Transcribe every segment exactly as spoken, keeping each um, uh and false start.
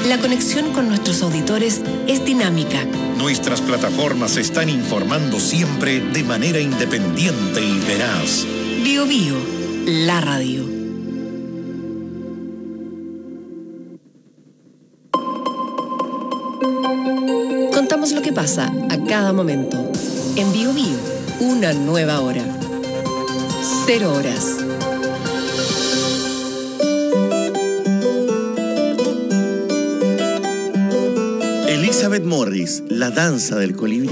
La conexión con nuestros auditores es dinámica. Nuestras plataformas están informando siempre de manera independiente y veraz. Bio Bio, la radio. Contamos lo que pasa a cada momento. En Bio Bio, una nueva hora. Cero horas. Elizabeth Morris, La danza del colibrí.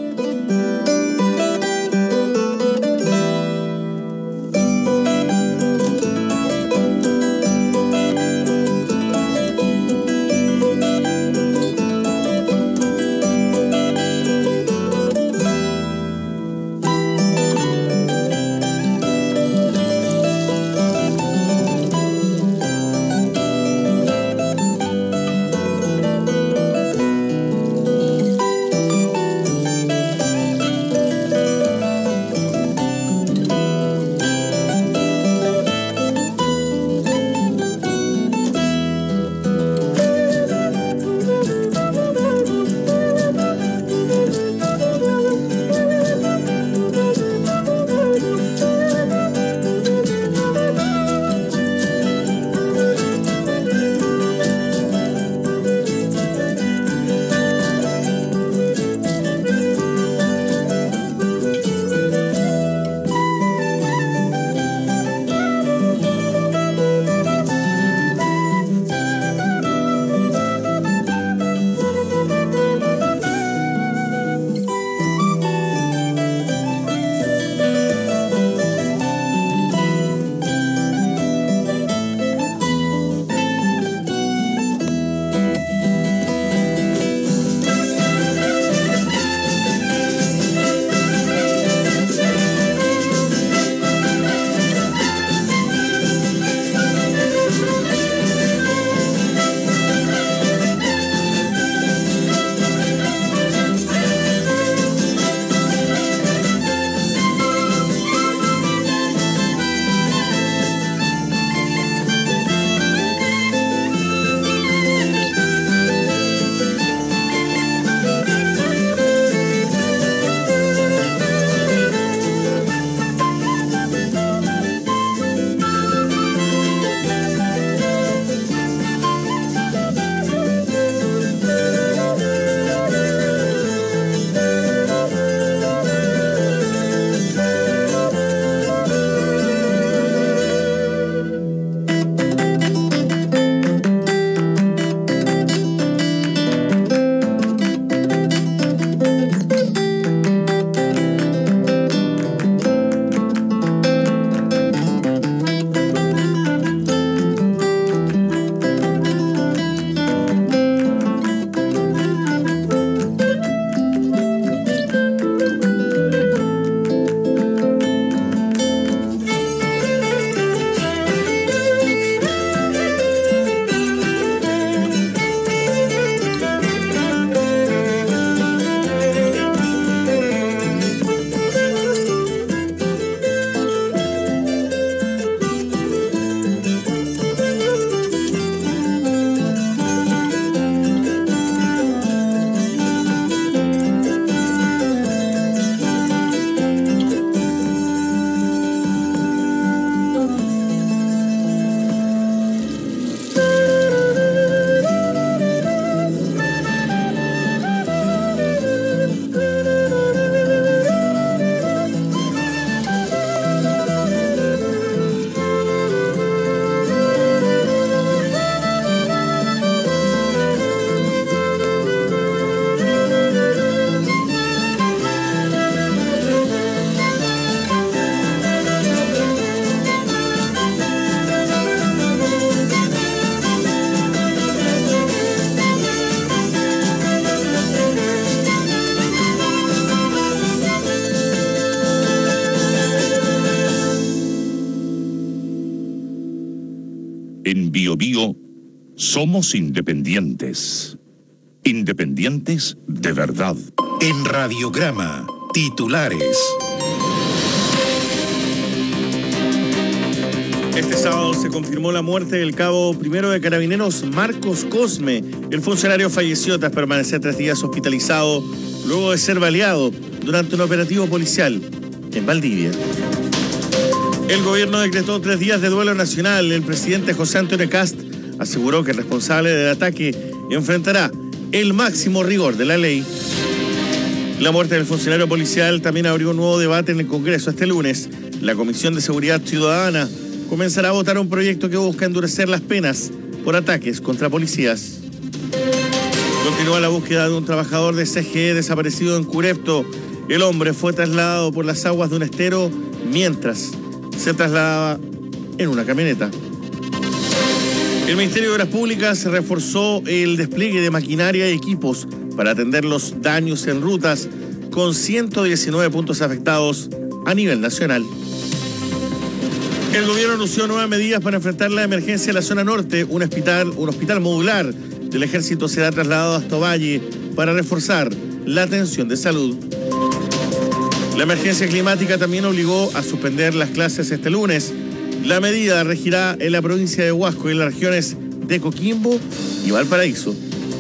En Bio Bio somos independientes. Independientes de verdad. En Radiograma, titulares. Este sábado se confirmó la muerte del cabo primero de Carabineros Marcos Cosme. El funcionario falleció tras permanecer tres días hospitalizado luego de ser baleado durante un operativo policial en Valdivia. El gobierno decretó tres días de duelo nacional. El presidente José Antonio Kast aseguró que el responsable del ataque enfrentará el máximo rigor de la ley. La muerte del funcionario policial también abrió un nuevo debate en el Congreso este lunes. La Comisión de Seguridad Ciudadana comenzará a votar un proyecto que busca endurecer las penas por ataques contra policías. Continúa la búsqueda de un trabajador de C G E desaparecido en Curepto. El hombre fue trasladado por las aguas de un estero mientras se trasladaba en una camioneta. El Ministerio de Obras Públicas reforzó el despliegue de maquinaria y equipos para atender los daños en rutas con ciento diecinueve puntos afectados a nivel nacional. El gobierno anunció nuevas medidas para enfrentar la emergencia en la zona norte. Un hospital, un hospital modular del ejército será trasladado a Astovalle para reforzar la atención de salud. La emergencia climática también obligó a suspender las clases este lunes. La medida regirá en la provincia de Huasco y en las regiones de Coquimbo y Valparaíso.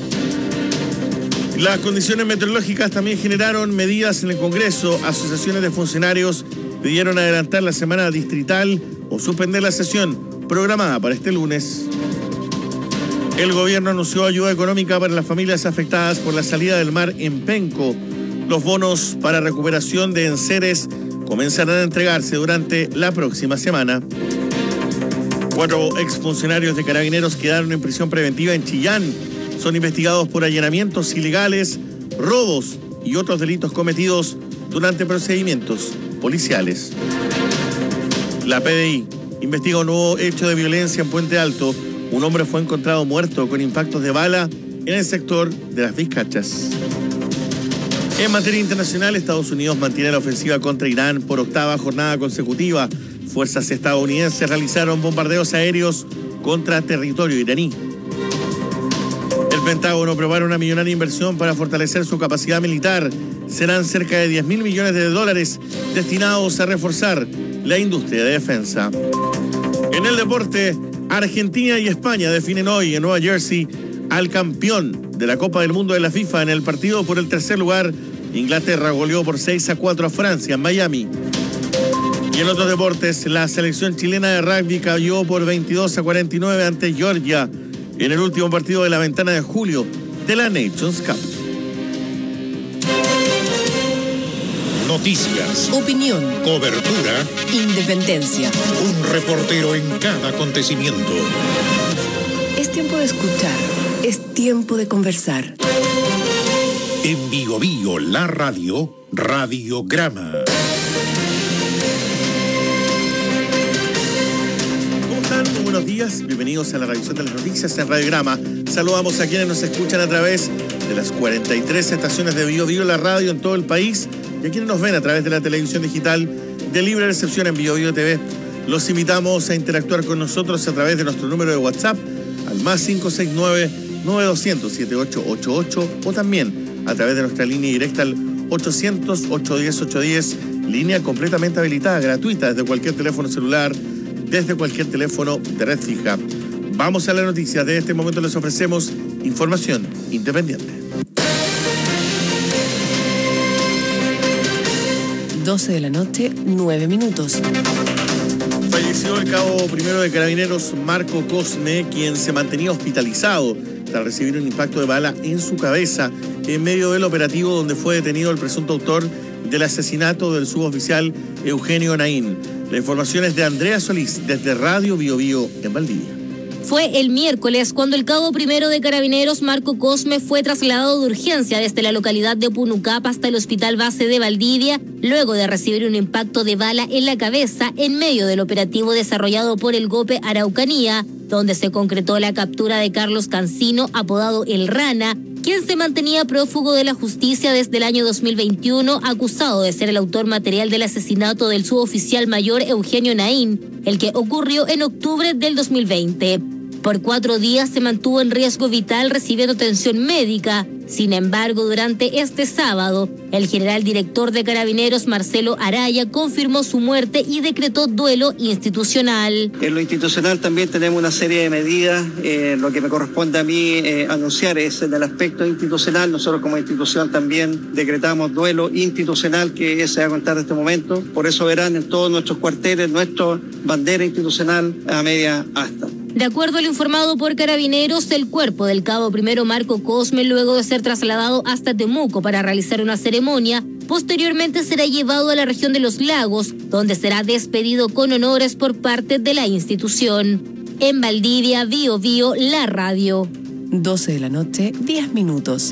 Las condiciones meteorológicas también generaron medidas en el Congreso. Asociaciones de funcionarios pidieron adelantar la semana distrital o suspender la sesión programada para este lunes. El gobierno anunció ayuda económica para las familias afectadas por la salida del mar en Penco. Los bonos para recuperación de enseres comenzarán a entregarse durante la próxima semana. Cuatro exfuncionarios de Carabineros quedaron en prisión preventiva en Chillán. Son investigados por allanamientos ilegales, robos y otros delitos cometidos durante procedimientos policiales. La P D I investiga un nuevo hecho de violencia en Puente Alto. Un hombre fue encontrado muerto con impactos de bala en el sector de las Vizcachas. En materia internacional, Estados Unidos mantiene la ofensiva contra Irán por octava jornada consecutiva. Fuerzas estadounidenses realizaron bombardeos aéreos contra territorio iraní. El Pentágono prepara una millonaria inversión para fortalecer su capacidad militar. Serán cerca de diez mil millones de dólares destinados a reforzar la industria de defensa. En el deporte, Argentina y España definen hoy en Nueva Jersey al campeón de la Copa del Mundo de la FIFA. En el partido por el tercer lugar, Inglaterra goleó por seis a cuatro a Francia en Miami. Y en otros deportes, la selección chilena de rugby cayó por veintidós a cuarenta y nueve ante Georgia en el último partido de la ventana de julio de la Nations Cup. Noticias, Opinión, cobertura, independencia. un reportero en cada acontecimiento. Es tiempo de escuchar, es tiempo de conversar. En Bio Bio, la radio, Radiograma. ¿Cómo están? Muy buenos días. Bienvenidos a la revisión de las noticias en Radiograma. Saludamos a quienes nos escuchan a través de las cuarenta y tres estaciones de Bio Bio, la radio en todo el país, y a quienes nos ven a través de la televisión digital de libre recepción en Bio Bio T V. Los invitamos a interactuar con nosotros a través de nuestro número de WhatsApp al más cinco seis nueve, nueve dos cero cero, siete ocho ocho ocho o también a través de nuestra línea directa al ochocientos, ochocientos diez, ochocientos diez, línea completamente habilitada, gratuita, desde cualquier teléfono celular, desde cualquier teléfono de red fija. Vamos a la noticia. De este momento les ofrecemos información independiente. doce de la noche, nueve minutos. Falleció el cabo primero de Carabineros Marco Cosme, quien se mantenía hospitalizado tras recibir un impacto de bala en su cabeza en medio del operativo donde fue detenido el presunto autor del asesinato del suboficial Eugenio Naín. La información es de Andrea Solís desde Radio Bio Bio en Valdivia. Fue el miércoles cuando el cabo primero de Carabineros, Marco Cosme, fue trasladado de urgencia desde la localidad de Punucapa hasta el Hospital Base de Valdivia, luego de recibir un impacto de bala en la cabeza en medio del operativo desarrollado por el GOPE Araucanía, donde se concretó la captura de Carlos Cancino, apodado El Rana, quien se mantenía prófugo de la justicia desde el año dos mil veintiuno, acusado de ser el autor material del asesinato del suboficial mayor Eugenio Naín, el que ocurrió en octubre del dos mil veinte. Por cuatro días se mantuvo en riesgo vital recibiendo atención médica. Sin embargo, durante este sábado, el general director de Carabineros, Marcelo Araya, confirmó su muerte y decretó duelo institucional. En lo institucional también tenemos una serie de medidas. Eh, lo que me corresponde a mí eh, anunciar es en el aspecto institucional. Nosotros como institución también decretamos duelo institucional, que se va a contar en este momento. Por eso verán en todos nuestros cuarteles nuestra bandera institucional a media asta. De acuerdo a lo informado por Carabineros, el cuerpo del cabo primero Marco Cosme, luego de ser trasladado hasta Temuco para realizar una ceremonia, posteriormente será llevado a la región de Los Lagos, donde será despedido con honores por parte de la institución. En Valdivia, Bío Bío, la radio. doce de la noche, diez minutos.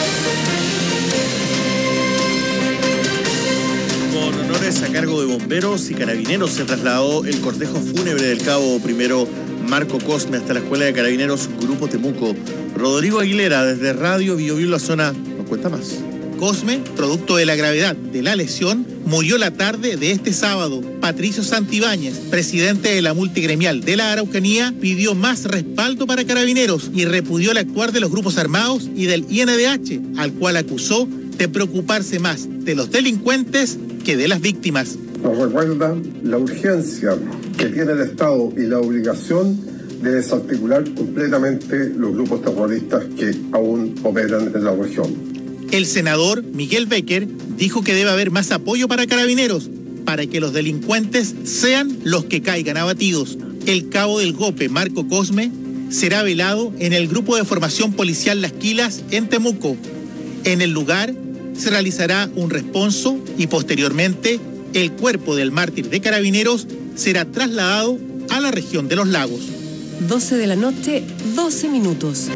Con honores a cargo de bomberos y carabineros se trasladó el cortejo fúnebre del cabo primero Marco Cosme hasta la Escuela de Carabineros Grupo Temuco. Rodrigo Aguilera, desde Radio Bío Bío La Zona, nos cuenta más. Cosme, producto de la gravedad de la lesión, murió la tarde de este sábado. Patricio Santibáñez, presidente de la multigremial de la Araucanía, pidió más respaldo para Carabineros y repudió el actuar de los grupos armados y del I N D H, al cual acusó de preocuparse más de los delincuentes que de las víctimas. Nos recuerda la urgencia que tiene el Estado y la obligación de desarticular completamente los grupos terroristas que aún operan en la región. El senador Miguel Becker dijo que debe haber más apoyo para Carabineros, para que los delincuentes sean los que caigan abatidos. El cabo del Gope, Marco Cosme, será velado en el Grupo de Formación Policial Las Quilas en Temuco. En el lugar se realizará un responso y posteriormente el cuerpo del mártir de Carabineros será trasladado a la región de Los Lagos. doce de la noche, doce minutos.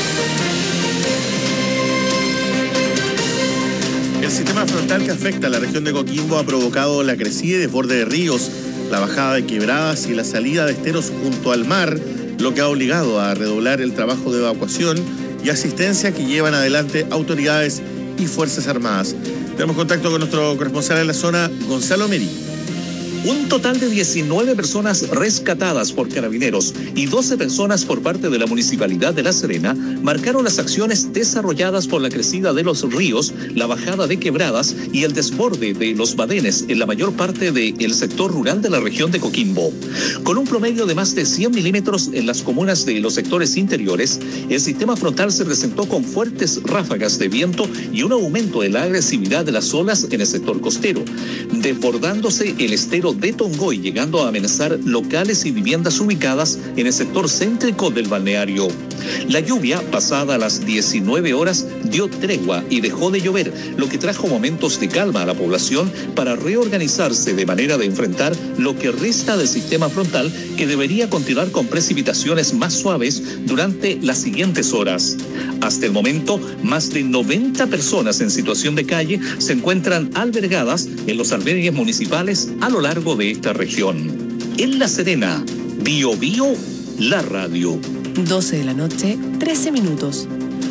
El sistema frontal que afecta a la región de Coquimbo ha provocado la crecida y desborde de ríos, la bajada de quebradas y la salida de esteros junto al mar, lo que ha obligado a redoblar el trabajo de evacuación y asistencia que llevan adelante autoridades y Fuerzas Armadas. Tenemos contacto con nuestro corresponsal en la zona, Gonzalo Meri. Un total de diecinueve personas rescatadas por Carabineros y doce personas por parte de la Municipalidad de La Serena marcaron las acciones desarrolladas por la crecida de los ríos, la bajada de quebradas y el desborde de los badenes en la mayor parte del sector rural de la región de Coquimbo. Con un promedio de más de cien milímetros en las comunas de los sectores interiores, el sistema frontal se presentó con fuertes ráfagas de viento y un aumento de la agresividad de las olas en el sector costero, desbordándose el estero de Tongoy, llegando a amenazar locales y viviendas ubicadas en el sector céntrico del balneario. La lluvia, pasada a las diecinueve horas, dio tregua y dejó de llover, lo que trajo momentos de calma a la población para reorganizarse de manera de enfrentar lo que resta del sistema frontal, que debería continuar con precipitaciones más suaves durante las siguientes horas. Hasta el momento, más de noventa personas en situación de calle se encuentran albergadas en los albergues municipales a lo largo de esta región. En La Serena, Bío Bío, la radio. doce de la noche, trece minutos.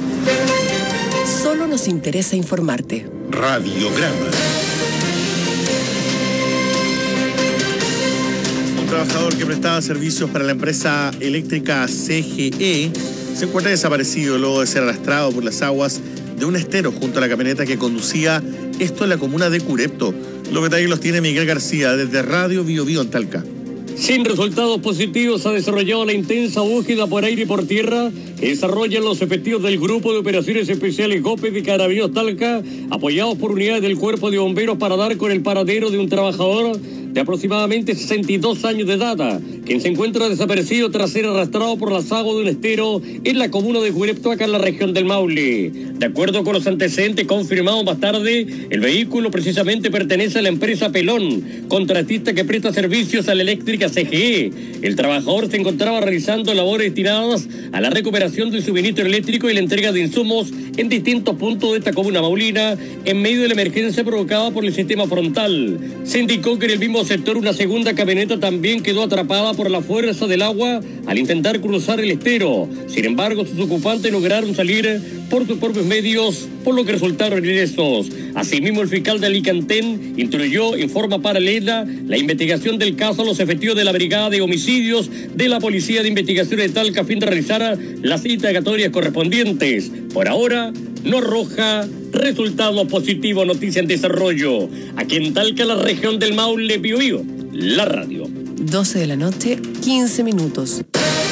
Solo nos interesa informarte. Radiograma. Un trabajador que prestaba servicios para la empresa eléctrica C G E se encuentra desaparecido luego de ser arrastrado por las aguas de un estero junto a la camioneta que conducía, esto en la comuna de Curepto. Los detalles los tiene Miguel García desde Radio Bío Bío en Talca. Sin resultados positivos, ha desarrollado la intensa búsqueda por aire y por tierra que desarrollan los efectivos del Grupo de Operaciones Especiales GOPE de Carabineros Talca, apoyados por unidades del Cuerpo de Bomberos, para dar con el paradero de un trabajador de aproximadamente sesenta y dos años de edad, quien se encuentra desaparecido tras ser arrastrado por las aguas de un estero en la comuna de Curepto, acá en la región del Maule. De acuerdo con los antecedentes confirmados más tarde, el vehículo precisamente pertenece a la empresa Pelón, contratista que presta servicios a la eléctrica C G E. El trabajador se encontraba realizando labores destinadas a la recuperación del suministro eléctrico y la entrega de insumos en distintos puntos de esta comuna maulina, en medio de la emergencia provocada por el sistema frontal. Se indicó que en el mismo sector una segunda camioneta también quedó atrapada por la fuerza del agua al intentar cruzar el estero. Sin embargo, sus ocupantes lograron salir por sus propios medios, por lo que resultaron ilesos. Asimismo, el fiscal de Alicantén instruyó en forma paralela la investigación del caso a los efectivos de la Brigada de Homicidios de la Policía de Investigación de Talca a fin de realizar las indagatorias correspondientes. Por ahora, no arroja resultados positivos. Noticia en desarrollo. Aquí en Talca, la región del Maule, Biobío, la radio. doce de la noche, quince minutos.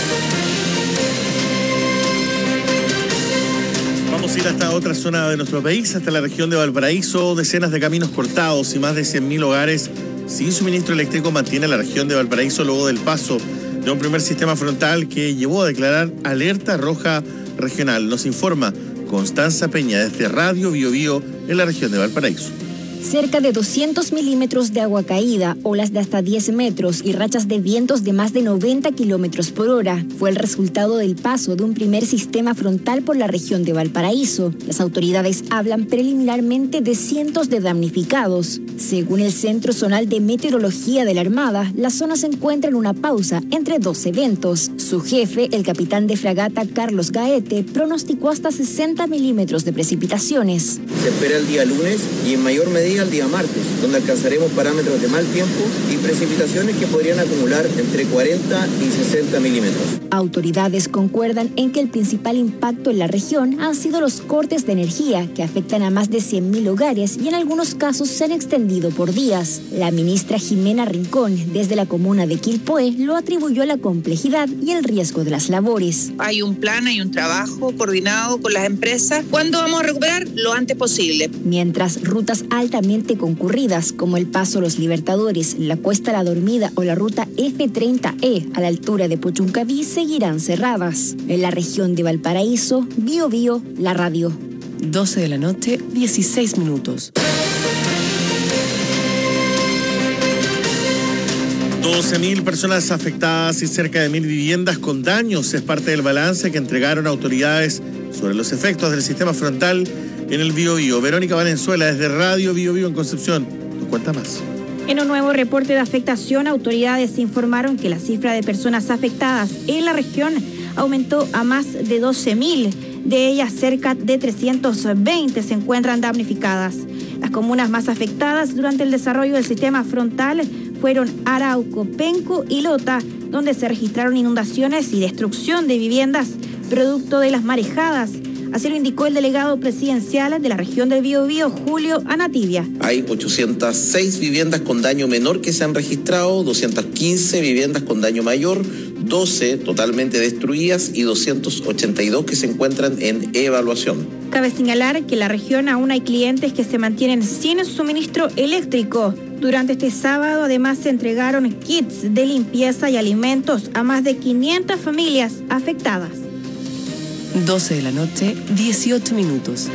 Vamos a ir hasta otra zona de nuestro país, hasta la región de Valparaíso. Decenas de caminos cortados y más de cien mil hogares sin suministro eléctrico mantiene la región de Valparaíso luego del paso de un primer sistema frontal que llevó a declarar alerta roja regional. Nos informa Constanza Peña desde Radio Biobío en la región de Valparaíso. Cerca de doscientos milímetros de agua caída, olas de hasta diez metros y rachas de vientos de más de noventa kilómetros por hora fue el resultado del paso de un primer sistema frontal por la región de Valparaíso. Las autoridades hablan preliminarmente de cientos de damnificados. Según el Centro Zonal de Meteorología de la Armada, la zona se encuentra en una pausa entre dos eventos. Su jefe, el capitán de fragata Carlos Gaete, pronosticó hasta sesenta milímetros de precipitaciones. Se espera el día lunes y en mayor medida al día martes, donde alcanzaremos parámetros de mal tiempo y precipitaciones que podrían acumular entre cuarenta y sesenta milímetros. Autoridades concuerdan en que el principal impacto en la región han sido los cortes de energía, que afectan a más de cien mil hogares y en algunos casos se han extendido por días. La ministra Jimena Rincón, desde la comuna de Quilpué, lo atribuyó a la complejidad y el riesgo de las labores. Hay un plan, hay un trabajo coordinado con las empresas. ¿Cuándo vamos a recuperar? Lo antes posible. Mientras rutas altamente concurridas como el Paso Los Libertadores, la Cuesta La Dormida o la ruta F treinta E a la altura de Puchuncaví seguirán cerradas. En la región de Valparaíso, Biobío, la radio. doce de la noche, dieciséis minutos. doce mil personas afectadas y cerca de mil viviendas con daños es parte del balance que entregaron autoridades sobre los efectos del sistema frontal en el Biobío. Verónica Valenzuela desde Radio Biobío en Concepción nos cuenta más. En un nuevo reporte de afectación, autoridades informaron que la cifra de personas afectadas en la región aumentó a más de doce mil. De ellas, cerca de trescientos veinte se encuentran damnificadas. Las comunas más afectadas durante el desarrollo del sistema frontal fueron Arauco, Penco y Lota, donde se registraron inundaciones y destrucción de viviendas producto de las marejadas. Así lo indicó el delegado presidencial de la región del Biobío, Julio Anativia. Hay ochocientas seis viviendas con daño menor que se han registrado, doscientas quince viviendas con daño mayor, doce totalmente destruidas y doscientos ochenta y dos que se encuentran en evaluación. Cabe señalar que en la región aún hay clientes que se mantienen sin suministro eléctrico. Durante este sábado, además, se entregaron kits de limpieza y alimentos a más de quinientas familias afectadas. doce de la noche, dieciocho minutos.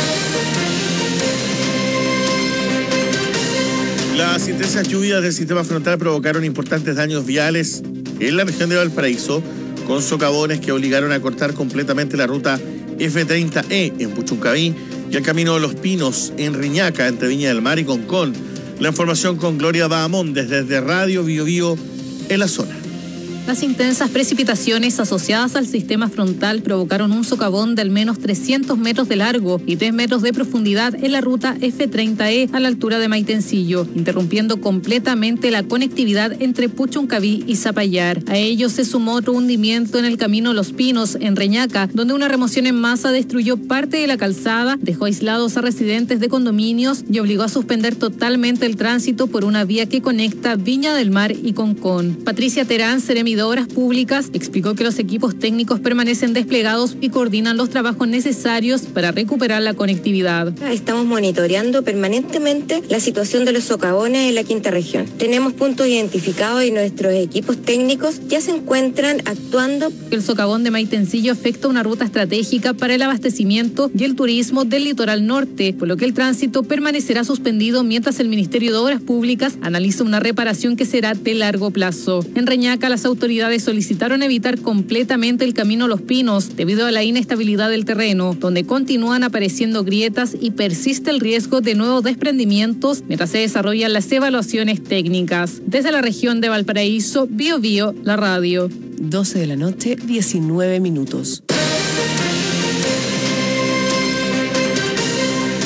Las intensas lluvias del sistema frontal provocaron importantes daños viales en la región de Valparaíso, con socavones que obligaron a cortar completamente la ruta F treinta E en Puchuncaví y el camino de Los Pinos en Riñaca, entre Viña del Mar y Concón. La información con Gloria Bahamón desde Radio Biobío en la zona. Las intensas precipitaciones asociadas al sistema frontal provocaron un socavón de al menos trescientos metros de largo y tres metros de profundidad en la ruta F treinta E a la altura de Maitencillo, interrumpiendo completamente la conectividad entre Puchuncaví y Zapallar. A ello se sumó otro hundimiento en el camino Los Pinos, en Reñaca, donde una remoción en masa destruyó parte de la calzada, dejó aislados a residentes de condominios y obligó a suspender totalmente el tránsito por una vía que conecta Viña del Mar y Concón. Patricia Terán, seremi de Obras Públicas, explicó que los equipos técnicos permanecen desplegados y coordinan los trabajos necesarios para recuperar la conectividad. Estamos monitoreando permanentemente la situación de los socavones en la quinta región. Tenemos puntos identificados y nuestros equipos técnicos ya se encuentran actuando. El socavón de Maitencillo afecta una ruta estratégica para el abastecimiento y el turismo del litoral norte, por lo que el tránsito permanecerá suspendido mientras el Ministerio de Obras Públicas analiza una reparación que será de largo plazo. En Reñaca, las autoridades autoridades solicitaron evitar completamente el camino Los Pinos debido a la inestabilidad del terreno, donde continúan apareciendo grietas y persiste el riesgo de nuevos desprendimientos mientras se desarrollan las evaluaciones técnicas. Desde la región de Valparaíso, Biobío, la radio. doce de la noche, diecinueve minutos.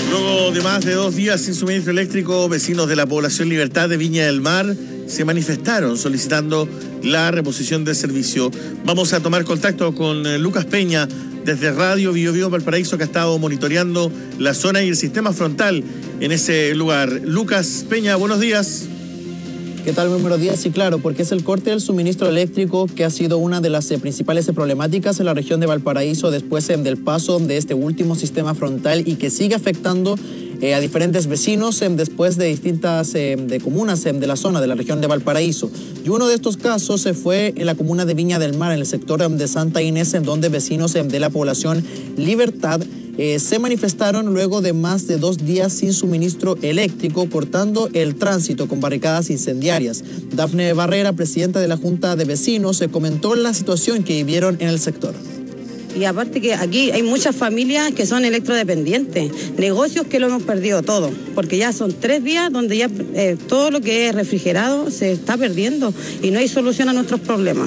Luego de más de dos días sin suministro eléctrico, vecinos de la población Libertad de Viña del Mar se manifestaron solicitando la reposición del servicio. Vamos a tomar contacto con Lucas Peña desde Radio Bio Bio Valparaíso, que ha estado monitoreando la zona y el sistema frontal en ese lugar. Lucas Peña, buenos días. ¿Qué tal? Muy buenos días. Sí, claro, porque es el corte del suministro eléctrico que ha sido una de las eh, principales eh, problemáticas en la región de Valparaíso después eh, del paso de este último sistema frontal y que sigue afectando eh, a diferentes vecinos eh, después de distintas eh, de comunas eh, de la zona de la región de Valparaíso. Y uno de estos casos se eh, fue en la comuna de Viña del Mar, en el sector eh, de Santa Inés, en donde vecinos eh, de la población Libertad Eh, se manifestaron luego de más de dos días sin suministro eléctrico, cortando el tránsito con barricadas incendiarias. Dafne Barrera, presidenta de la Junta de Vecinos, se comentó la situación que vivieron en el sector. Y aparte que aquí hay muchas familias que son electrodependientes, negocios que lo hemos perdido todo, porque ya son tres días donde ya eh, todo lo que es refrigerado se está perdiendo y no hay solución a nuestros problemas.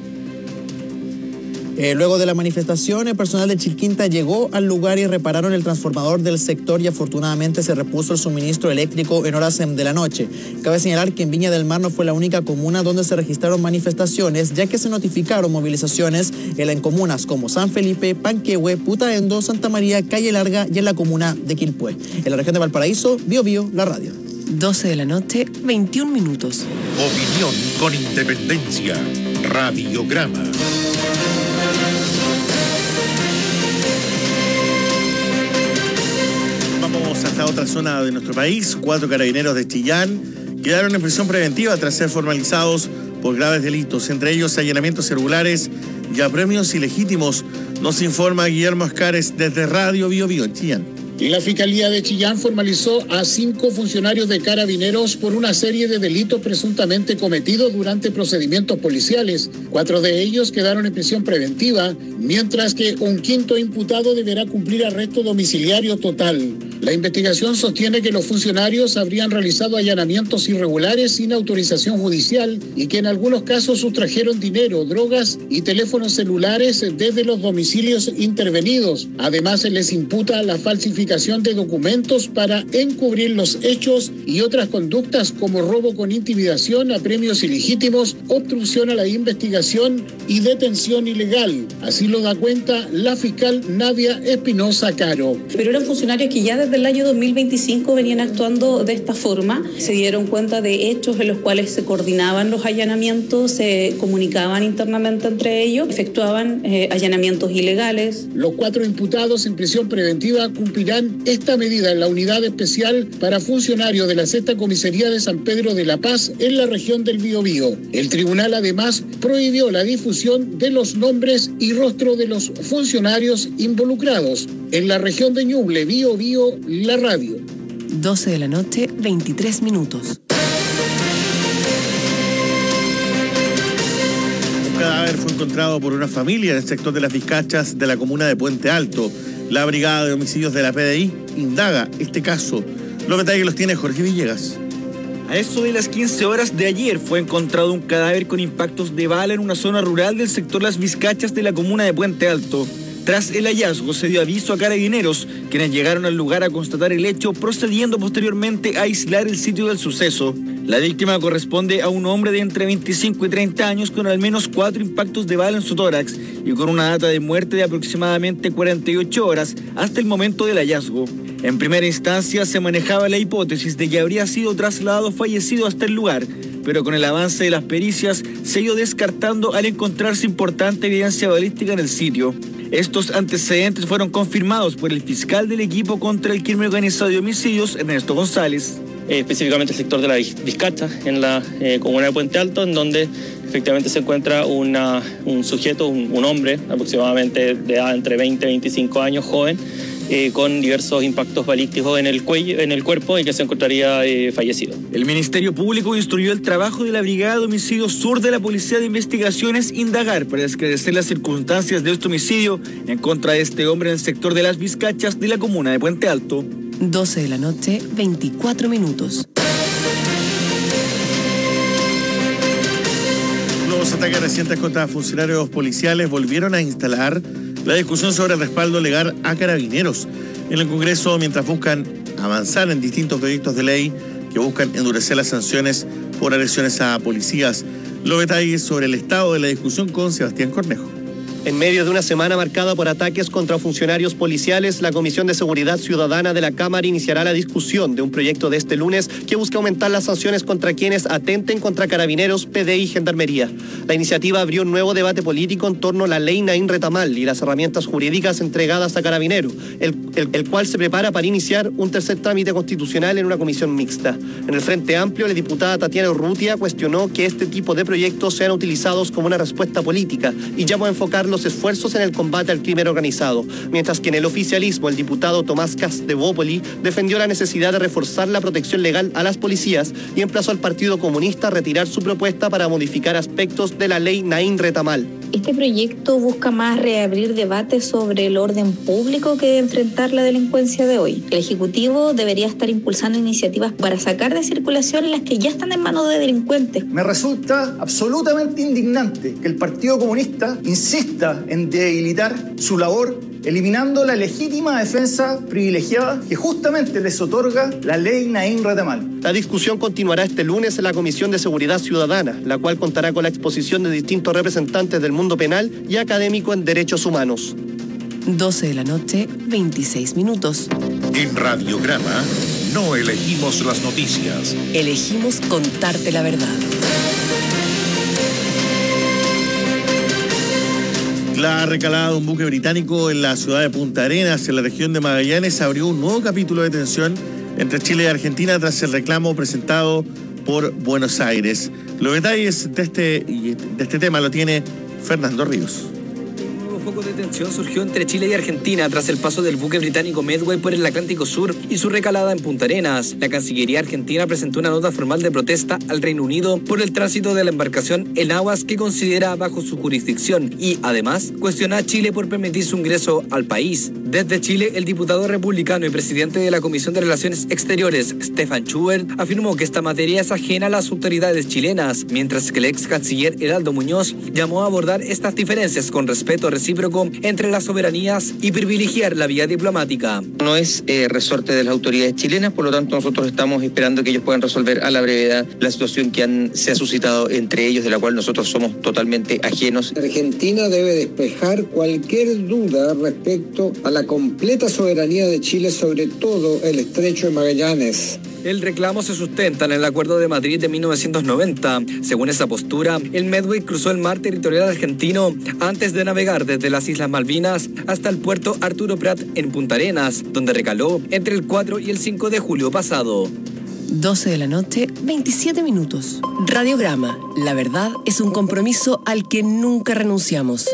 Eh, luego de la manifestación, el personal de Chilquinta llegó al lugar y repararon el transformador del sector y afortunadamente se repuso el suministro eléctrico en horas de la noche. Cabe señalar que en Viña del Mar no fue la única comuna donde se registraron manifestaciones, ya que se notificaron movilizaciones en comunas como San Felipe, Panquehue, Putaendo, Santa María, Calle Larga y en la comuna de Quilpué. En la región de Valparaíso, Bio Bio, la radio. doce de la noche, veintiún minutos. Opinión con independencia. Radiograma. Hasta otra zona de nuestro país. Cuatro carabineros de Chillán quedaron en prisión preventiva tras ser formalizados por graves delitos, entre ellos allanamientos celulares y apremios ilegítimos. Nos informa Guillermo Ascares desde Radio Bio Bio en Chillán. Y la Fiscalía de Chillán formalizó a cinco funcionarios de Carabineros por una serie de delitos presuntamente cometidos durante procedimientos policiales. Cuatro de ellos quedaron en prisión preventiva, mientras que un quinto imputado deberá cumplir arresto domiciliario total. La investigación sostiene que los funcionarios habrían realizado allanamientos irregulares sin autorización judicial y que en algunos casos sustrajeron dinero, drogas y teléfonos celulares desde los domicilios intervenidos. Además, se les imputa la falsificación de documentos para encubrir los hechos y otras conductas como robo con intimidación, apremios ilegítimos, obstrucción a la investigación y detención ilegal. Así lo da cuenta la fiscal Nadia Espinosa Caro. Pero eran funcionarios que ya desde el año dos mil veinticinco venían actuando de esta forma. Se dieron cuenta de hechos en los cuales se coordinaban los allanamientos, se comunicaban internamente entre ellos, efectuaban eh, allanamientos ilegales. Los cuatro imputados en prisión preventiva cumplirán esta medida en la unidad especial para funcionarios de la sexta comisaría de San Pedro de la Paz en la región del Biobío. El tribunal además prohibió la difusión de los nombres y rostro de los funcionarios involucrados. En la región de Ñuble, Biobío, la radio. doce de la noche, veintitrés minutos. Un cadáver fue encontrado por una familia en el sector de las Vizcachas de la comuna de Puente Alto. La Brigada de Homicidios de la P D I indaga este caso. Los detalles los tiene Jorge Villegas. A eso de las quince horas de ayer fue encontrado un cadáver con impactos de bala en una zona rural del sector Las Vizcachas de la comuna de Puente Alto. Tras el hallazgo se dio aviso a carabineros, quienes llegaron al lugar a constatar el hecho, procediendo posteriormente a aislar el sitio del suceso. La víctima corresponde a un hombre de entre veinticinco y treinta años con al menos cuatro impactos de bala en su tórax y con una data de muerte de aproximadamente cuarenta y ocho horas hasta el momento del hallazgo. En primera instancia se manejaba la hipótesis de que habría sido trasladado fallecido hasta el lugar, pero con el avance de las pericias se ha ido descartando al encontrarse importante evidencia balística en el sitio. Estos antecedentes fueron confirmados por el fiscal del equipo contra el crimen organizado de homicidios, Ernesto González. Eh, específicamente el sector de la Vizcacha, en la eh, comuna de Puente Alto, en donde efectivamente se encuentra una, un sujeto, un, un hombre aproximadamente de edad entre veinte y veinticinco años, joven, eh, con diversos impactos balísticos en el cuello, en el cuerpo y que se encontraría eh, fallecido. El Ministerio Público instruyó el trabajo de la Brigada de Homicidios Sur de la Policía de Investigaciones indagar para esclarecer las circunstancias de este homicidio en contra de este hombre en el sector de Las Vizcachas de la comuna de Puente Alto. doce de la noche, veinticuatro minutos. Los ataques recientes contra funcionarios policiales volvieron a instalar la discusión sobre el respaldo legal a carabineros. en el Congreso mientras buscan avanzar en distintos proyectos de ley que buscan endurecer las sanciones por agresiones a policías. Los detalles sobre el estado de la discusión con Sebastián Cornejo. En medio de una semana marcada por ataques contra funcionarios policiales, la Comisión de Seguridad Ciudadana de la Cámara iniciará la discusión de un proyecto de este lunes que busca aumentar las sanciones contra quienes atenten contra carabineros, P D I y Gendarmería. La iniciativa abrió un nuevo debate político en torno a la ley Naín Retamal y las herramientas jurídicas entregadas a Carabineros, el, el, el cual se prepara para iniciar un tercer trámite constitucional en una comisión mixta. En el Frente Amplio, la diputada Tatiana Urrutia cuestionó que este tipo de proyectos sean utilizados como una respuesta política y llamó a enfocar los esfuerzos en el combate al crimen organizado, mientras que en el oficialismo el diputado Tomás Cas de Bópoli defendió la necesidad de reforzar la protección legal a las policías y emplazó al Partido Comunista a retirar su propuesta para modificar aspectos de la ley Naín Retamal. Este proyecto busca más reabrir debates sobre el orden público que enfrentar la delincuencia de hoy. El Ejecutivo debería estar impulsando iniciativas para sacar de circulación las que ya están en manos de delincuentes. Me resulta absolutamente indignante que el Partido Comunista insista en debilitar su labor, eliminando la legítima defensa privilegiada que justamente les otorga la ley Naín Retamal. La discusión continuará este lunes en la Comisión de Seguridad Ciudadana, la cual contará con la exposición de distintos representantes del mundo penal y académico en derechos humanos. doce de la noche, veintiséis minutos. En Radiograma no elegimos las noticias. Elegimos contarte la verdad. La recalada de un buque británico en la ciudad de Punta Arenas, en la región de Magallanes, abrió un nuevo capítulo de tensión entre Chile y Argentina tras el reclamo presentado por Buenos Aires. Los detalles de este, de este tema lo tiene Fernando Ríos. Un foco de tensión surgió entre Chile y Argentina tras el paso del buque británico Medway por el Atlántico Sur y su recalada en Punta Arenas. La Cancillería argentina presentó una nota formal de protesta al Reino Unido por el tránsito de la embarcación en aguas que considera bajo su jurisdicción y, además, cuestiona a Chile por permitir su ingreso al país. Desde Chile, el diputado republicano y presidente de la Comisión de Relaciones Exteriores, Stefan Schubert, afirmó que esta materia es ajena a las autoridades chilenas, mientras que el ex canciller Heraldo Muñoz llamó a abordar estas diferencias con respeto recíproco entre las soberanías y privilegiar la vía diplomática. No es eh, resorte de las autoridades chilenas, por lo tanto nosotros estamos esperando que ellos puedan resolver a la brevedad la situación que han, se ha suscitado entre ellos, de la cual nosotros somos totalmente ajenos. Argentina debe despejar cualquier duda respecto a la completa soberanía de Chile, sobre todo el estrecho de Magallanes. El reclamo se sustenta en el Acuerdo de Madrid de mil novecientos noventa. Según esa postura, el Medway cruzó el mar territorial argentino antes de navegar desde las Islas Malvinas hasta el puerto Arturo Prat en Punta Arenas, donde recaló entre el cuatro y el cinco de julio pasado. doce de la noche, veintisiete minutos. Radiograma. La verdad es un compromiso al que nunca renunciamos.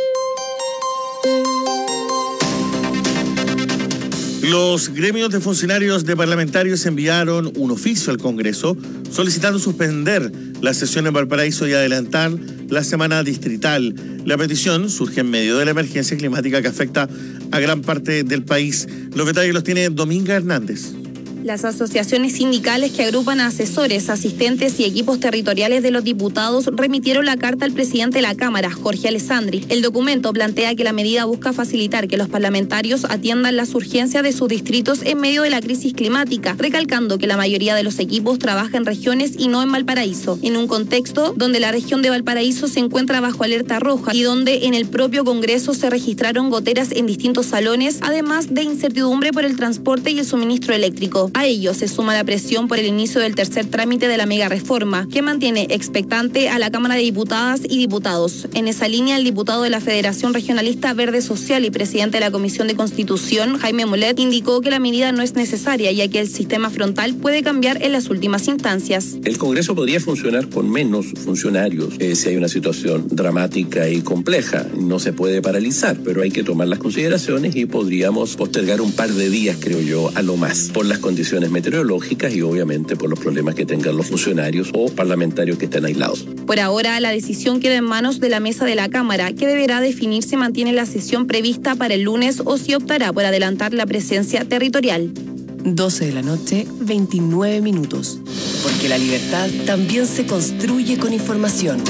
Los gremios de funcionarios de parlamentarios enviaron un oficio al Congreso solicitando suspender la sesión en Valparaíso y adelantar la semana distrital. La petición surge en medio de la emergencia climática que afecta a gran parte del país. Los detalles los tiene Dominga Hernández. Las asociaciones sindicales que agrupan a asesores, asistentes y equipos territoriales de los diputados remitieron la carta al presidente de la Cámara, Jorge Alessandri. El documento plantea que la medida busca facilitar que los parlamentarios atiendan las urgencias de sus distritos en medio de la crisis climática, recalcando que la mayoría de los equipos trabaja en regiones y no en Valparaíso, en un contexto donde la región de Valparaíso se encuentra bajo alerta roja y donde en el propio Congreso se registraron goteras en distintos salones, además de incertidumbre por el transporte y el suministro eléctrico. A ello se suma la presión por el inicio del tercer trámite de la mega reforma, que mantiene expectante a la Cámara de Diputadas y Diputados. En esa línea, el diputado de la Federación Regionalista Verde Social y presidente de la Comisión de Constitución, Jaime Mulet, indicó que la medida no es necesaria, ya que el sistema frontal puede cambiar en las últimas instancias. El Congreso podría funcionar con menos funcionarios eh, si hay una situación dramática y compleja. No se puede paralizar, pero hay que tomar las consideraciones y podríamos postergar un par de días, creo yo, a lo más, por las condiciones meteorológicas y obviamente por los problemas que tengan los funcionarios o parlamentarios que estén aislados. Por ahora, la decisión queda en manos de la mesa de la Cámara, que deberá definir si mantiene la sesión prevista para el lunes o si optará por adelantar la presencia territorial. doce de la noche, veintinueve minutos. Porque la libertad también se construye con información.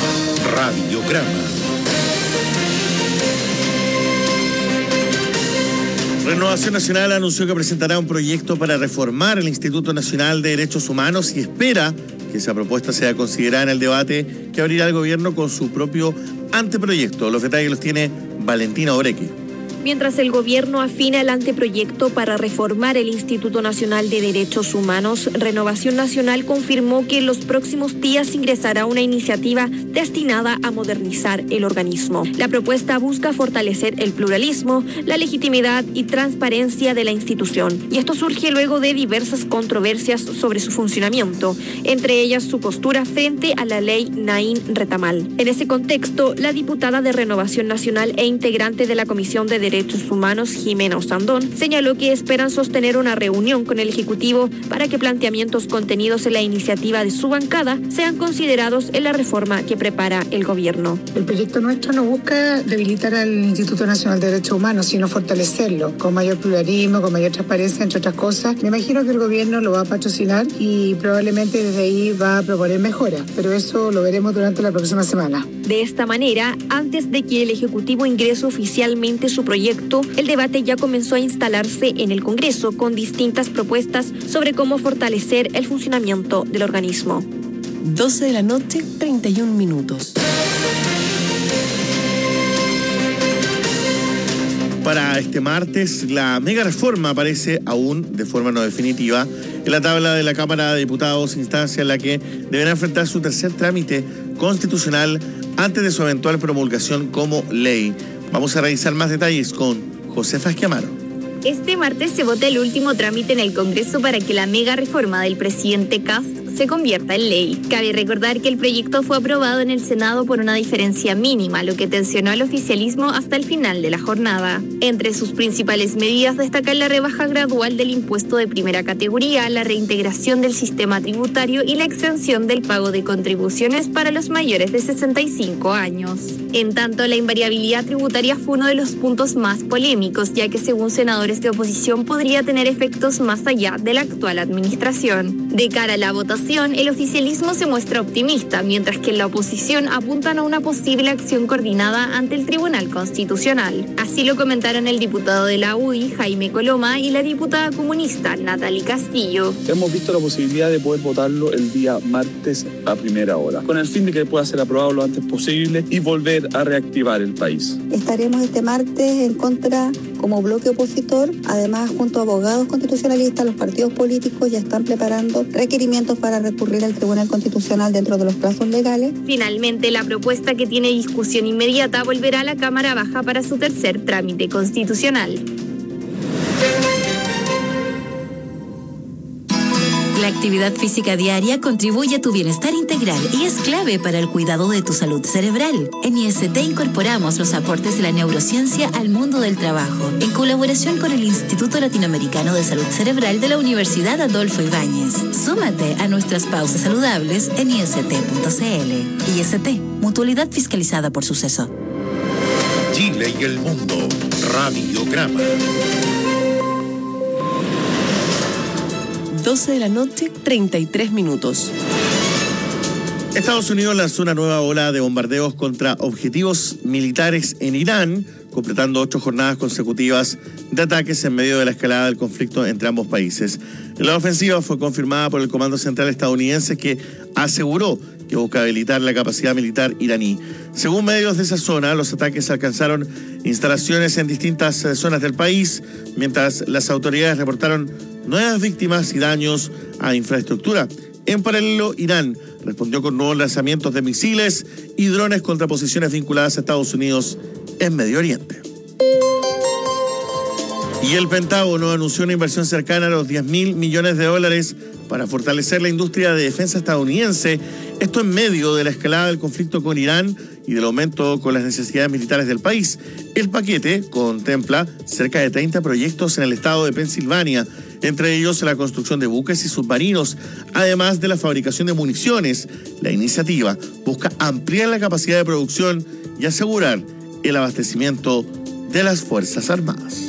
Radiograma. Renovación Nacional anunció que presentará un proyecto para reformar el Instituto Nacional de Derechos Humanos y espera que esa propuesta sea considerada en el debate que abrirá el gobierno con su propio anteproyecto. Los detalles los tiene Valentina Obreque. Mientras el gobierno afina el anteproyecto para reformar el Instituto Nacional de Derechos Humanos, Renovación Nacional confirmó que en los próximos días ingresará una iniciativa destinada a modernizar el organismo. La propuesta busca fortalecer el pluralismo, la legitimidad y transparencia de la institución. Y esto surge luego de diversas controversias sobre su funcionamiento, entre ellas su postura frente a la ley Naín Retamal. En ese contexto, la diputada de Renovación Nacional e integrante de la Comisión de Derechos Derechos Humanos, Jimena Osandón, señaló que esperan sostener una reunión con el Ejecutivo para que planteamientos contenidos en la iniciativa de su bancada sean considerados en la reforma que prepara el gobierno. El proyecto nuestro no busca debilitar al Instituto Nacional de Derechos Humanos, sino fortalecerlo, con mayor pluralismo, con mayor transparencia, entre otras cosas. Me imagino que el gobierno lo va a patrocinar y probablemente desde ahí va a proponer mejoras, pero eso lo veremos durante la próxima semana. De esta manera, antes de que el Ejecutivo ingrese oficialmente su proyecto, el debate ya comenzó a instalarse en el Congreso con distintas propuestas sobre cómo fortalecer el funcionamiento del organismo. doce de la noche, treinta y un minutos. Para este martes, la mega reforma aparece aún de forma no definitiva en la tabla de la Cámara de Diputados, instancia en la que deberá enfrentar su tercer trámite constitucional antes de su eventual promulgación como ley. Vamos a revisar más detalles con Josefa Esquiamaro. Este martes se vota el último trámite en el Congreso para que la mega reforma del presidente Kast se convierta en ley. Cabe recordar que el proyecto fue aprobado en el Senado por una diferencia mínima, lo que tensionó al oficialismo hasta el final de la jornada. Entre sus principales medidas destacan la rebaja gradual del impuesto de primera categoría, la reintegración del sistema tributario y la exención del pago de contribuciones para los mayores de sesenta y cinco años. En tanto, la invariabilidad tributaria fue uno de los puntos más polémicos, ya que según senadores de oposición podría tener efectos más allá de la actual administración. De cara a la votación, el oficialismo se muestra optimista, mientras que en la oposición apuntan a una posible acción coordinada ante el Tribunal Constitucional. Así lo comentaron el diputado de la U D I, Jaime Coloma, y la diputada comunista, Natalie Castillo. Hemos visto la posibilidad de poder votarlo el día martes a primera hora, con el fin de que pueda ser aprobado lo antes posible y volver a reactivar el país. Estaremos este martes en contra como bloque opositor. Además, junto a abogados constitucionalistas, los partidos políticos ya están preparando requerimientos para recurrir al Tribunal Constitucional dentro de los plazos legales. Finalmente, la propuesta, que tiene discusión inmediata, volverá a la Cámara Baja para su tercer trámite constitucional. La actividad física diaria contribuye a tu bienestar integral y es clave para el cuidado de tu salud cerebral. En I S T incorporamos los aportes de la neurociencia al mundo del trabajo, en colaboración con el Instituto Latinoamericano de Salud Cerebral de la Universidad Adolfo Ibáñez. Súmate a nuestras pausas saludables en I S T punto C L. I S T, mutualidad fiscalizada por Suceso. Chile y el mundo, Radiograma. doce de la noche, treinta y tres minutos. Estados Unidos lanzó una nueva ola de bombardeos contra objetivos militares en Irán, completando ocho jornadas consecutivas de ataques en medio de la escalada del conflicto entre ambos países. La ofensiva fue confirmada por el Comando Central estadounidense, que aseguró que busca habilitar la capacidad militar iraní. Según medios de esa zona, los ataques alcanzaron instalaciones en distintas zonas del país, mientras las autoridades reportaron nuevas víctimas y daños a infraestructura. En paralelo, Irán respondió con nuevos lanzamientos de misiles y drones contra posiciones vinculadas a Estados Unidos en Medio Oriente. Y el Pentágono anunció una inversión cercana a los diez mil millones de dólares para fortalecer la industria de defensa estadounidense, esto en medio de la escalada del conflicto con Irán y del aumento con las necesidades militares del país. El paquete contempla cerca de treinta proyectos en el estado de Pensilvania, entre ellos la construcción de buques y submarinos, además de la fabricación de municiones. La iniciativa busca ampliar la capacidad de producción y asegurar el abastecimiento de las Fuerzas Armadas.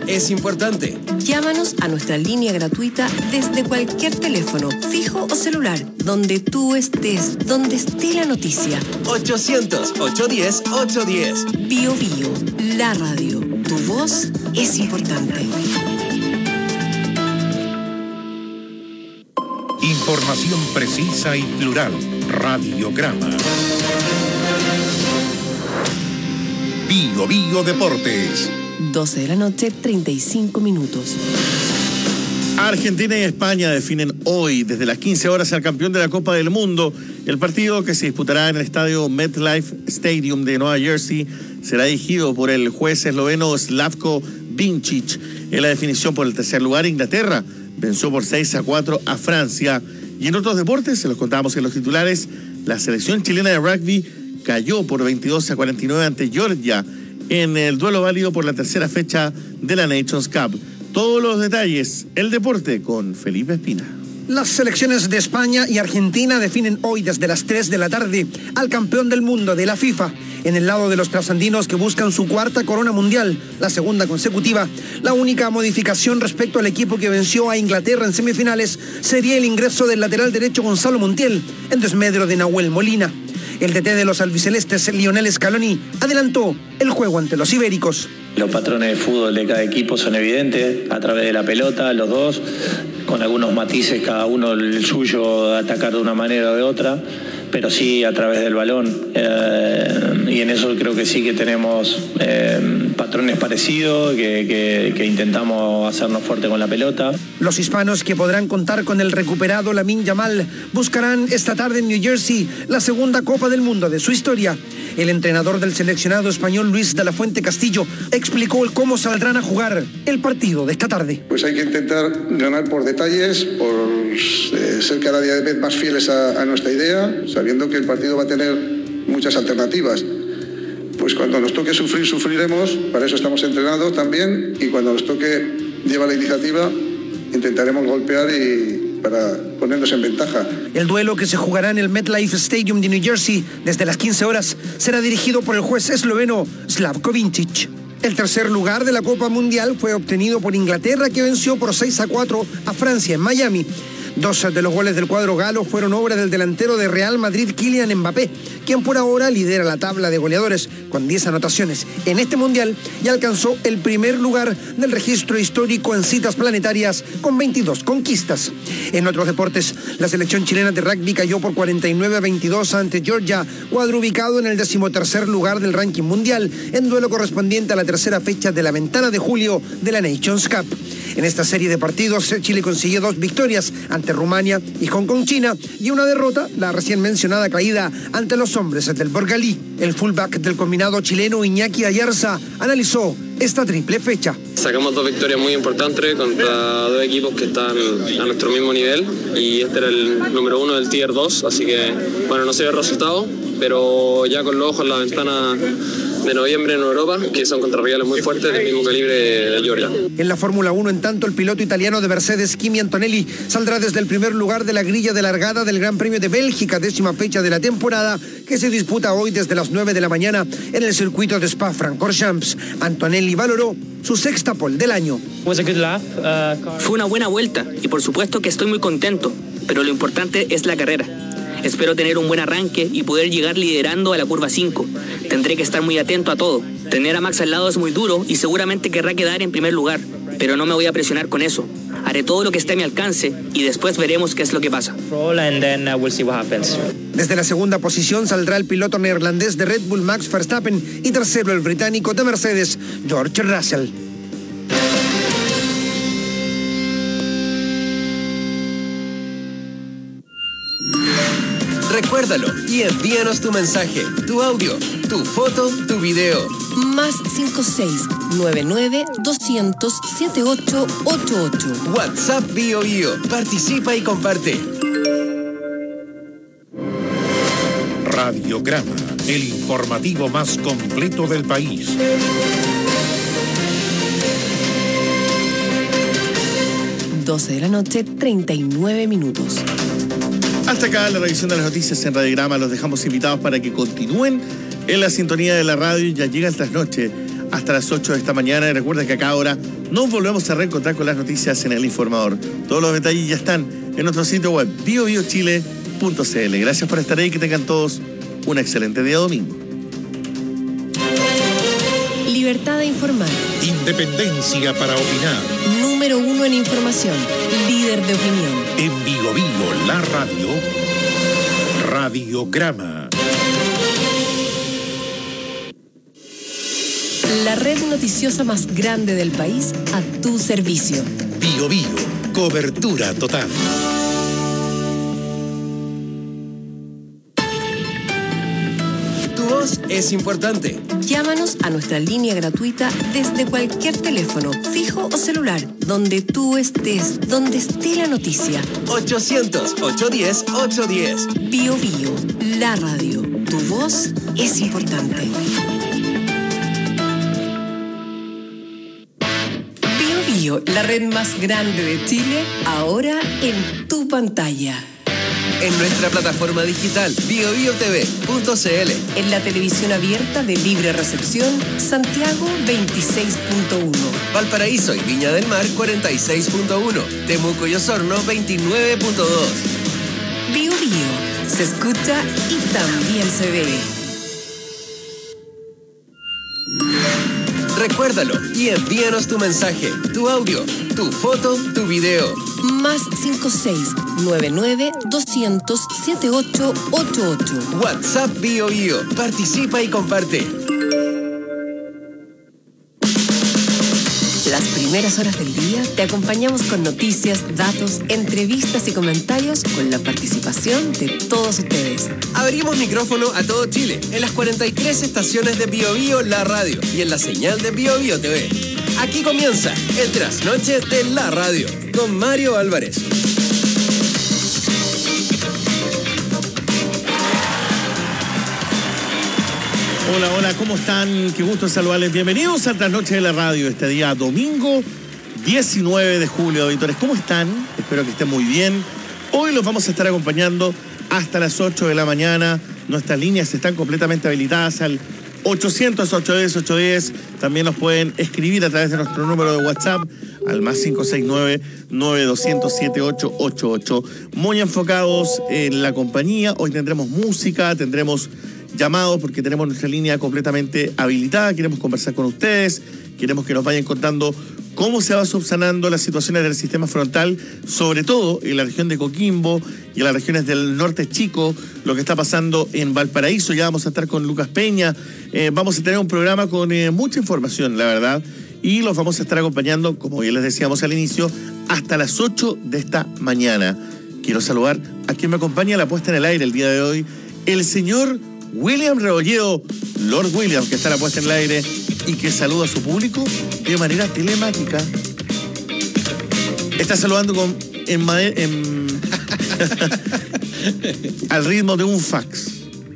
es importante. Llámanos a nuestra línea gratuita desde cualquier teléfono, fijo o celular, donde tú estés, donde esté la noticia. ochocientos, ochocientos diez, ochocientos diez. Bio Bio, la radio. Tu voz es importante. Información precisa y plural. Radiograma. Bio Bio Deportes. doce de la noche, treinta y cinco minutos. Argentina y España definen hoy, desde las quince horas, al campeón de la Copa del Mundo. El partido, que se disputará en el estadio MetLife Stadium de Nueva Jersey, será dirigido por el juez esloveno Slavko Vincic. En la definición por el tercer lugar, Inglaterra venció por seis a cuatro a Francia. Y en otros deportes, se los contábamos en los titulares, la selección chilena de rugby cayó por veintidós a cuarenta y nueve ante Georgia en el duelo válido por la tercera fecha de la Nations Cup. Todos los detalles, el deporte con Felipe Espina. Las selecciones de España y Argentina definen hoy desde las tres de la tarde al campeón del mundo de la FIFA. En el lado de los trasandinos, que buscan su cuarta corona mundial, la segunda consecutiva, la única modificación respecto al equipo que venció a Inglaterra en semifinales sería el ingreso del lateral derecho Gonzalo Montiel en desmedro de Nahuel Molina. El D T de los albicelestes, Lionel Scaloni, adelantó el juego ante los ibéricos. Los patrones de fútbol de cada equipo son evidentes, a través de la pelota, los dos, con algunos matices, cada uno el suyo, de atacar de una manera o de otra, pero sí a través del balón. Eh, y en eso creo que sí que tenemos eh, patrones parecidos, que, que, que intentamos hacernos fuerte con la pelota. Los hispanos, que podrán contar con el recuperado Lamine Yamal, buscarán esta tarde en New Jersey la segunda Copa del Mundo de su historia. El entrenador del seleccionado español, Luis de la Fuente Castillo, explicó el cómo saldrán a jugar el partido de esta tarde. Pues hay que intentar ganar por detalles, por eh, ser cada día más fieles a, a nuestra idea, sabiendo que el partido va a tener muchas alternativas. Pues cuando nos toque sufrir, sufriremos, para eso estamos entrenados también, y cuando nos toque llevar la iniciativa, intentaremos golpear y para ponernos en ventaja. El duelo, que se jugará en el MetLife Stadium de New Jersey desde las quince horas, será dirigido por el juez esloveno Slavko Vincic. El tercer lugar de la Copa Mundial fue obtenido por Inglaterra, que venció por seis a cuatro a Francia en Miami. Dos de los goles del cuadro galo fueron obra del delantero de Real Madrid, Kylian Mbappé, quien por ahora lidera la tabla de goleadores con diez anotaciones en este mundial y alcanzó el primer lugar del registro histórico en citas planetarias con veintidós conquistas. En otros deportes, la selección chilena de rugby cayó por cuarenta y nueve a veintidós ante Georgia, cuadro ubicado en el decimotercer lugar del ranking mundial, en duelo correspondiente a la tercera fecha de la ventana de julio de la Nations Cup. En esta serie de partidos, Chile consiguió dos victorias ante Rumania y Hong Kong, China, y una derrota, la recién mencionada caída ante los hombres del Borgalí. El fullback del combinado chileno, Iñaki Ayarza, analizó esta triple fecha. Sacamos dos victorias muy importantes contra dos equipos que están a nuestro mismo nivel, y este era el número uno del tier dos, así que bueno, no se ve el resultado, pero ya con los ojos en la ventana de noviembre en Europa, que son contra rivales muy fuertes del mismo calibre de Georgia. En la Fórmula uno, en tanto, el piloto italiano de Mercedes, Kimi Antonelli, saldrá desde el primer lugar de la grilla de largada del Gran Premio de Bélgica, décima fecha de la temporada, que se disputa hoy desde las nueve de la mañana en el circuito de Spa-Francorchamps. Antonelli valoró su sexta pole del año. Fue una buena vuelta y por supuesto que estoy muy contento, pero lo importante es la carrera. Espero tener un buen arranque y poder llegar liderando a la curva cinco. Tendré que estar muy atento a todo. Tener a Max al lado es muy duro y seguramente querrá quedar en primer lugar, pero no me voy a presionar con eso. Haré todo lo que esté a mi alcance y después veremos qué es lo que pasa. Desde la segunda posición saldrá el piloto neerlandés de Red Bull, Max Verstappen, y tercero el británico de Mercedes, George Russell. Recuérdalo y envíanos tu mensaje, tu audio, tu foto, tu video. Más cinco seis nueve nueve dos cero cero siete ocho ocho ocho. WhatsApp Bio Bio. Participa y comparte. Radiograma, el informativo más completo del país. doce de la noche, treinta y nueve minutos. Hasta acá la revisión de las noticias en Radiograma. Los dejamos invitados para que continúen en la sintonía de la radio. Ya llega el trasnoche hasta las ocho de esta mañana. Y recuerda que a cada hora Nos volvemos a reencontrar con las noticias en El Informador. Todos los detalles ya están en nuestro sitio web bio bio chile punto c l. Gracias por estar ahí, que tengan todos un excelente día domingo. Libertad de informar. Independencia para opinar. Número uno en información. Líder de opinión. En Vigo Vigo, la radio. Radiograma. La red noticiosa más grande del país a tu servicio. Vigo Vigo, cobertura total. Tu voz es importante. Llámanos a nuestra línea gratuita desde cualquier teléfono, fijo o celular, donde tú estés, donde esté la noticia. ochocientos, ochocientos diez, ochocientos diez. Bio Bio, la radio. Tu voz es importante. Bio Bio, la red más grande de Chile, ahora en tu pantalla. En nuestra plataforma digital bio bio t v punto c l. En la televisión abierta de libre recepción, Santiago veintiséis punto uno. Valparaíso y Viña del Mar cuarenta y seis punto uno. Temuco y Osorno veintinueve punto dos. Bio Bio, se escucha y también se ve. Recuérdalo y envíanos tu mensaje, tu audio, tu foto, tu video. Más cinco seis nueve nueve doscientos setenta y ocho ochenta y ocho. WhatsApp Bio Bio. Participa y comparte. Las primeras horas del día te acompañamos con noticias, datos, entrevistas y comentarios con la participación de todos ustedes. Abrimos micrófono a todo Chile en las cuarenta y tres estaciones de Bio Bio, la radio, y en la señal de Bio Bio T V. Aquí comienza el trasnoche de la radio con Mario Álvarez. Hola, hola, ¿cómo están? Qué gusto saludarles. Bienvenidos a Trasnoche de la Radio, este día domingo diecinueve de julio. Auditores, ¿cómo están? Espero que estén muy bien. Hoy los vamos a estar acompañando hasta las ocho de la mañana. Nuestras líneas están completamente habilitadas al ochocientos, ochocientos diez, ochocientos diez. También nos pueden escribir a través de nuestro número de WhatsApp al más cinco seis nueve, nueve dos cero cero, siete ocho ocho ocho. Muy enfocados en la compañía. Hoy tendremos música, tendremos llamados porque tenemos nuestra línea completamente habilitada. Queremos conversar con ustedes, queremos que nos vayan contando cómo se va subsanando las situaciones del sistema frontal, sobre todo en la región de Coquimbo y en las regiones del norte chico, lo que está pasando en Valparaíso. Ya vamos a estar con Lucas Peña, eh, vamos a tener un programa con eh, mucha información, la verdad, y los vamos a estar acompañando, como ya les decíamos al inicio, hasta las ocho de esta mañana. Quiero saludar a quien me acompaña a la puesta en el aire el día de hoy, el señor William Rebolledo, Lord William, que está a la puesta en el aire y que saluda a su público de manera telemática. Está saludando con en, en al ritmo de un fax.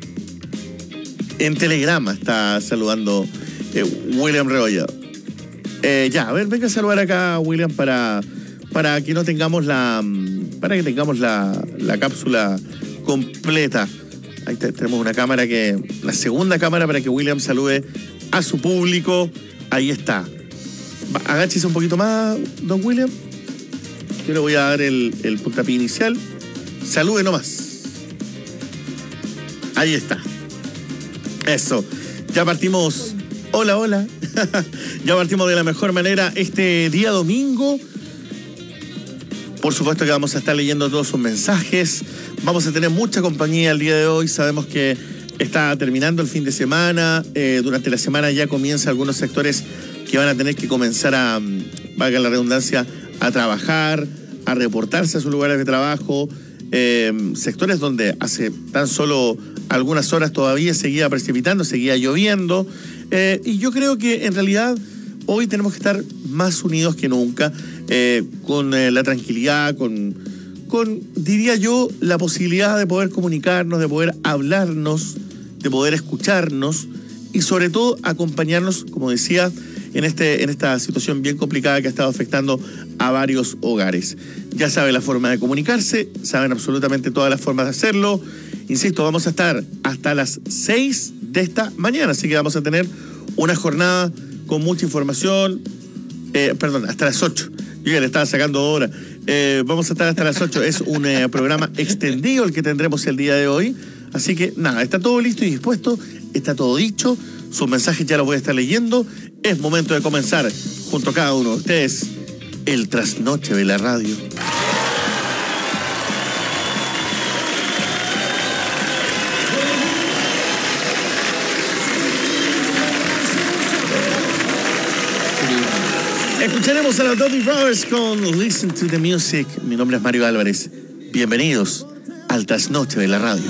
En telegrama está saludando eh, William Rebolledo. Eh, ya, a ver, venga a saludar acá, William, para, para que no tengamos la para que tengamos la, la cápsula completa. Ahí tenemos una cámara que, la segunda cámara para que William salude a su público. Ahí está. Agáchese un poquito más, don William. Yo le voy a dar el, el puntapié inicial. Salude nomás. Ahí está. Eso. Ya partimos. Hola, hola. Ya partimos de la mejor manera este día domingo. Por supuesto que vamos a estar leyendo todos sus mensajes. Vamos a tener mucha compañía el día de hoy. Sabemos que está terminando el fin de semana. Eh, durante la semana ya comienzan algunos sectores que van a tener que comenzar a, valga la redundancia, a trabajar, a reportarse a sus lugares de trabajo. Eh, sectores donde hace tan solo algunas horas todavía seguía precipitando, seguía lloviendo. Eh, y yo creo que en realidad hoy tenemos que estar más unidos que nunca, eh, con eh, la tranquilidad, con... con, diría yo, la posibilidad de poder comunicarnos, de poder hablarnos, de poder escucharnos y sobre todo acompañarnos, como decía, en, este, en esta situación bien complicada que ha estado afectando a varios hogares. Ya saben la forma de comunicarse, saben absolutamente todas las formas de hacerlo. Insisto, vamos a estar hasta las seis de esta mañana, así que vamos a tener una jornada con mucha información, Eh, perdón, hasta las ocho. Yo ya le estaba sacando hora. Eh, vamos a estar hasta las ocho. Es un eh, programa extendido el que tendremos el día de hoy. Así que nada, está todo listo y dispuesto. Está todo dicho. Sus mensajes ya los voy a estar leyendo. Es momento de comenzar junto a cada uno de ustedes el trasnoche de la radio. Escucharemos a los Doobie Brothers con Listen to the Music. Mi nombre es Mario Álvarez. Bienvenidos al trasnoche de la radio.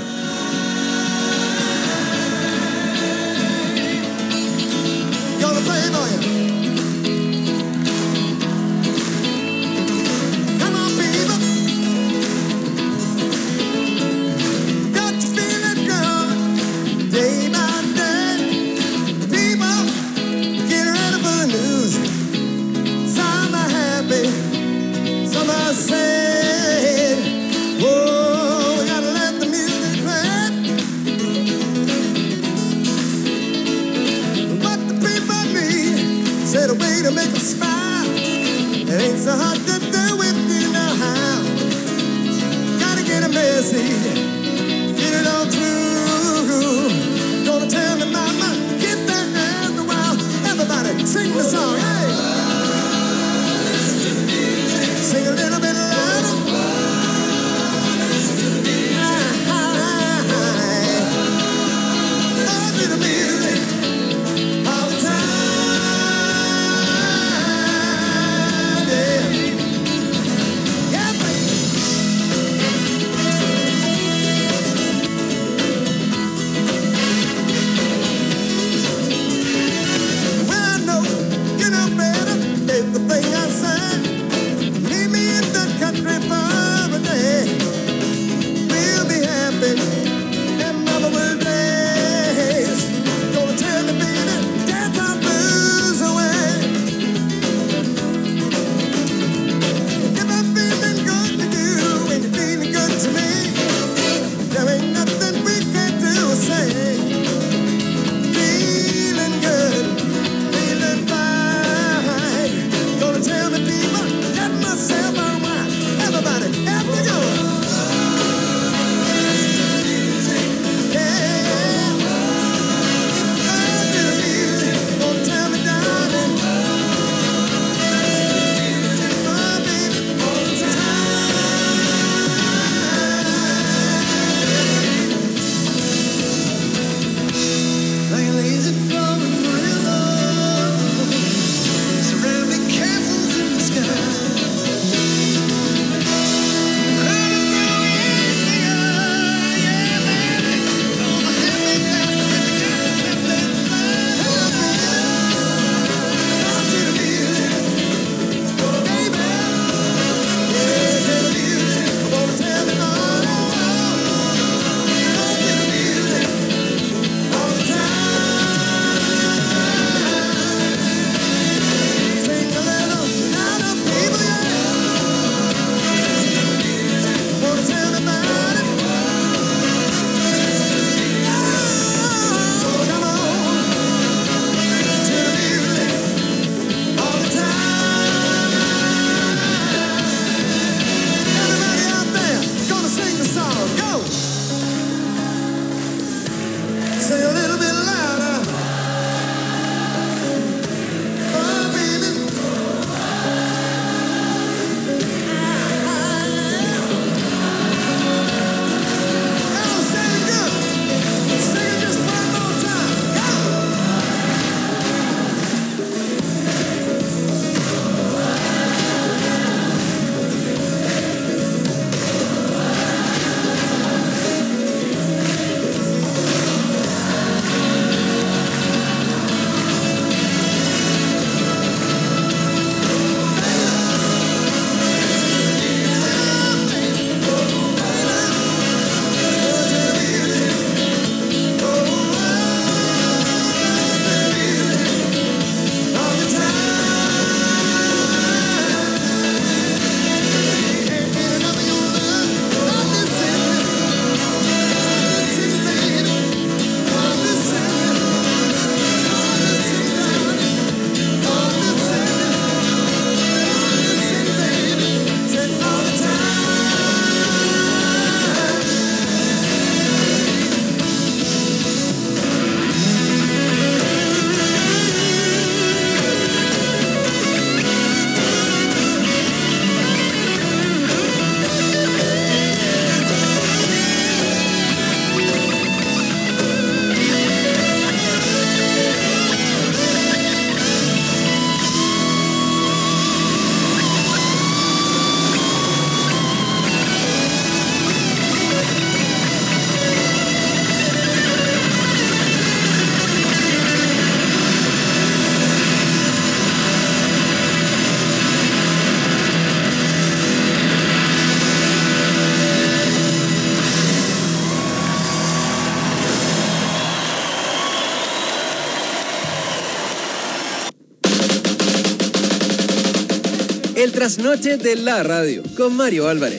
trasnoche de la radio con Mario Álvarez.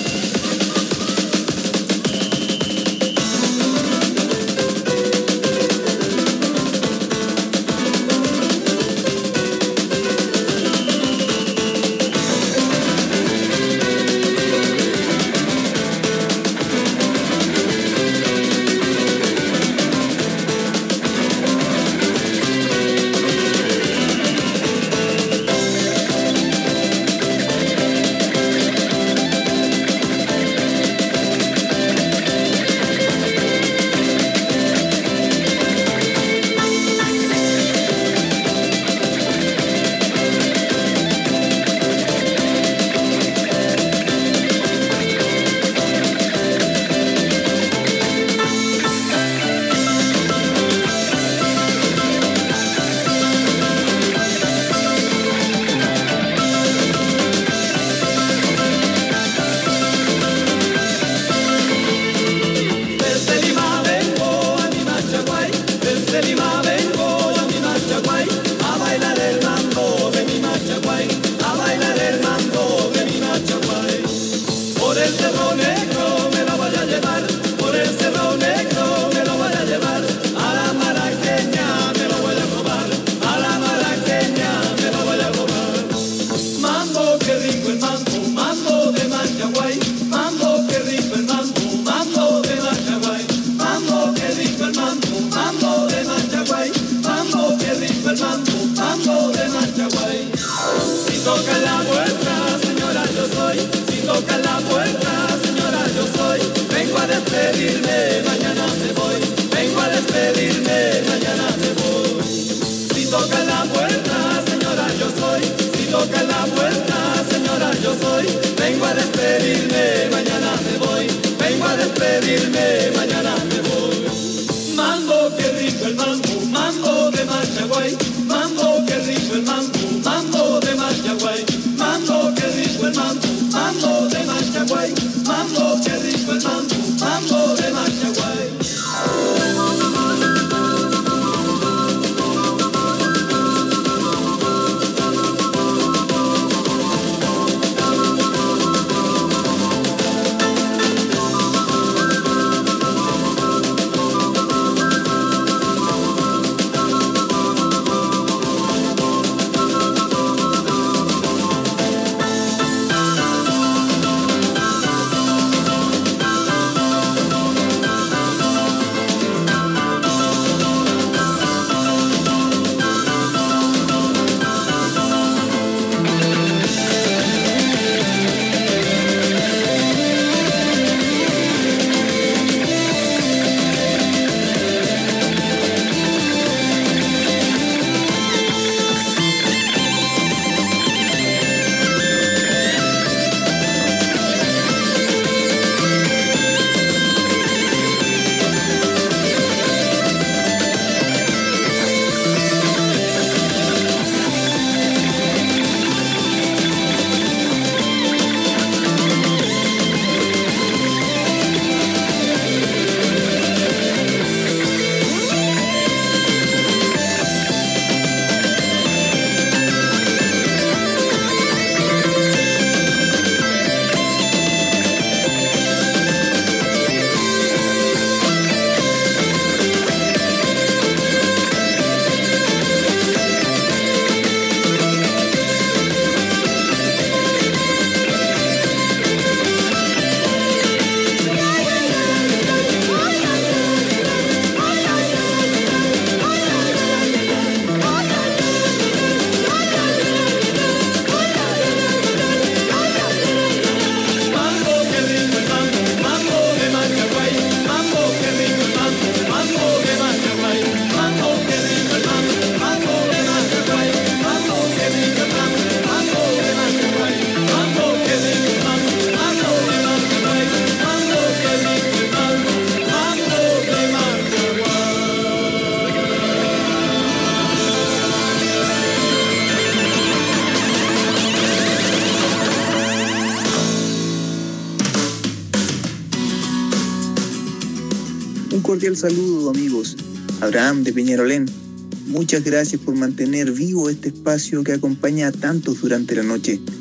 cordial saludo, amigos. Abraham de Peñarolén. Muchas gracias por mantener vivo este espacio que acompaña a tantos durante la noche.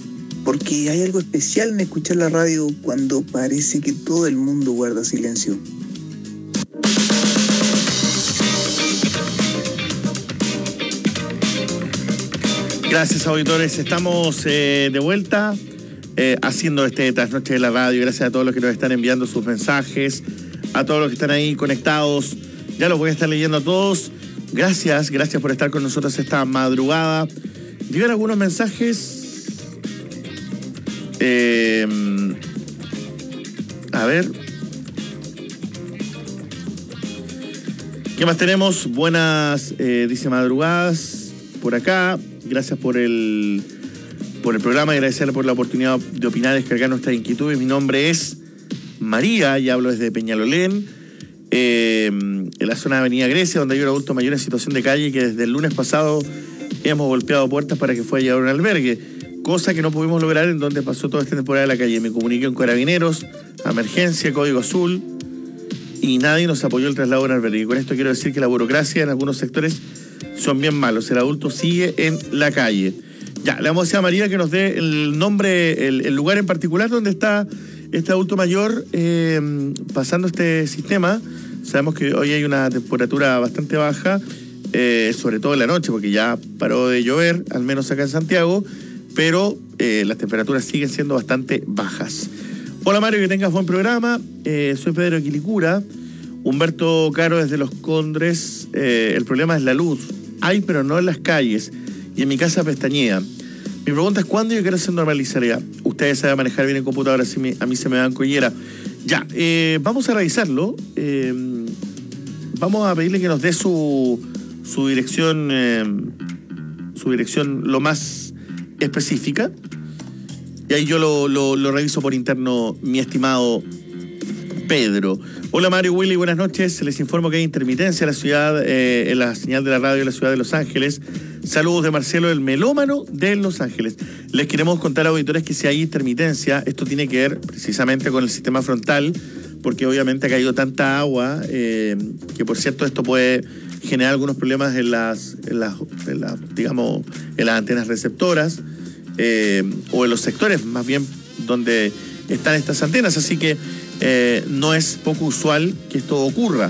porque hay algo especial en escuchar la radio cuando parece que todo el mundo guarda silencio. Gracias, auditores. Estamos eh, de vuelta eh, haciendo este Trasnoche de la Radio. Gracias a todos los que nos están enviando sus mensajes, a todos los que están ahí conectados. Ya los voy a estar leyendo a todos. Gracias, gracias por estar con nosotros esta madrugada. Llegan algunos mensajes. Eh, a ver. ¿Qué más tenemos? Buenas, eh, dice madrugadas por acá. Gracias por el, por el programa y agradecerle por la oportunidad de opinar, descargar nuestras inquietudes. Mi nombre es María y hablo desde Peñalolén, eh, en la zona de Avenida Grecia, donde hay un adulto mayor en situación de calle que desde el lunes pasado hemos golpeado puertas para que fuera llevado a un albergue, cosa que no pudimos lograr en donde pasó toda esta temporada de la calle. Me comuniqué con Carabineros, Emergencia, Código Azul, y nadie nos apoyó el traslado a un albergue. Y con esto quiero decir que la burocracia en algunos sectores son bien malos. El adulto sigue en la calle. Ya, le vamos a decir a María que nos dé el nombre, el, el lugar en particular donde está este adulto mayor eh, pasando este sistema. Sabemos que hoy hay una temperatura bastante baja, eh, sobre todo en la noche, porque ya paró de llover, al menos acá en Santiago, pero eh, las temperaturas siguen siendo bastante bajas. Hola Mario, que tengas buen programa. Eh, soy Pedro Quilicura. Humberto Caro desde Los Condres. Eh, el problema es la luz. Hay, pero no en las calles. Y en mi casa pestañea. Mi pregunta es, ¿cuándo yo quiero hacer normalizar? Ustedes saben manejar bien el computador, así me, a mí se me dan collera. Ya, eh, vamos a revisarlo. Eh, vamos a pedirle que nos dé su, su dirección, eh, su dirección lo más específica. Y ahí yo lo, lo, lo reviso por interno, mi estimado Pedro. Hola Mario, Willy, buenas noches. Les informo que hay intermitencia en la ciudad, eh, en la señal de la radio de la ciudad de Los Ángeles. Saludos de Marcelo, el melómano de Los Ángeles. Les queremos contar, auditores, que si hay intermitencia, esto tiene que ver precisamente con el sistema frontal, porque obviamente ha caído tanta agua, eh, que por cierto esto puede generar algunos problemas en las, en las, en las digamos, en las antenas receptoras, eh, o en los sectores más bien donde están estas antenas, así que Eh, no es poco usual que esto ocurra,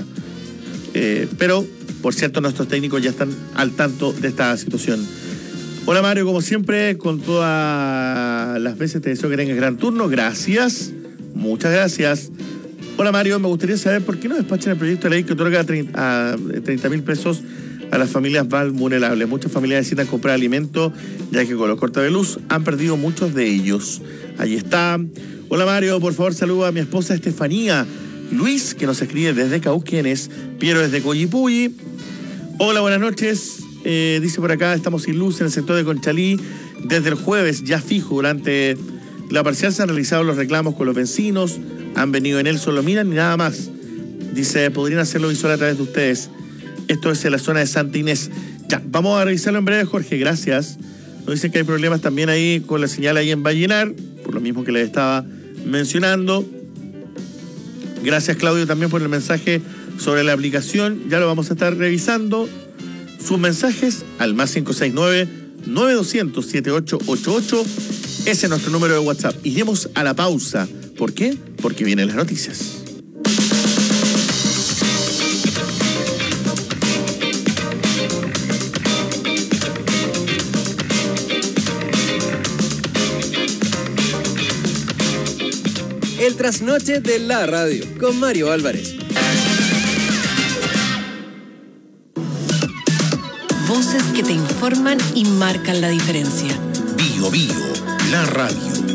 eh, pero por cierto nuestros técnicos ya están al tanto de esta situación. Hola Mario, como siempre, con todas las veces te deseo que tengas gran turno. Gracias, muchas gracias. Hola Mario, me gustaría saber por qué no despachan el proyecto de ley que otorga treinta mil pesos a las familias vulnerables. Muchas familias necesitan comprar alimento, ya que con los cortes de luz han perdido muchos de ellos. Ahí está. Hola Mario, por favor saluda a mi esposa Estefanía. Luis, que nos escribe desde Cauquenes. Piero desde Coyipulli. Hola, buenas noches. Eh, dice por acá, estamos sin luz en el sector de Conchalí. Desde el jueves, ya fijo, durante la parcial se han realizado los reclamos con los vecinos. Han venido en él, solo miran y nada más. Dice, podrían hacerlo visual a través de ustedes. Esto es en la zona de Santa Inés. Ya, vamos a revisarlo en breve, Jorge, gracias. Nos dicen que hay problemas también ahí con la señal ahí en Vallenar, por lo mismo que les estaba mencionando. Gracias, Claudio, también por el mensaje sobre la aplicación. Ya lo vamos a estar revisando. Sus mensajes al más cinco seis nueve, nueve dos cero cero, siete ocho ocho ocho. Ese es nuestro número de WhatsApp. Iremos a la pausa. ¿Por qué? Porque vienen las noticias. El trasnoche de la radio con Mario Álvarez. Voces que te informan y marcan la diferencia. Bio Bio, la radio.